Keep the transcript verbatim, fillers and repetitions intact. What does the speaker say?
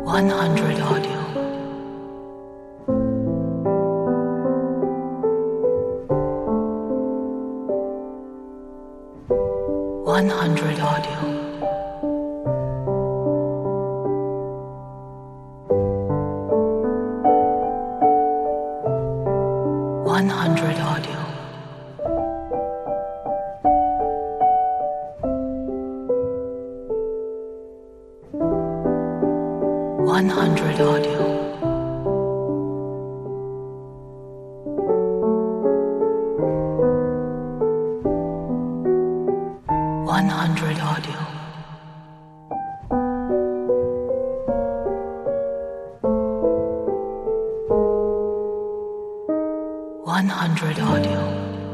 one hundred audio. one hundred audio. one hundred audio. one hundred audio. one hundred audio. one hundred audio.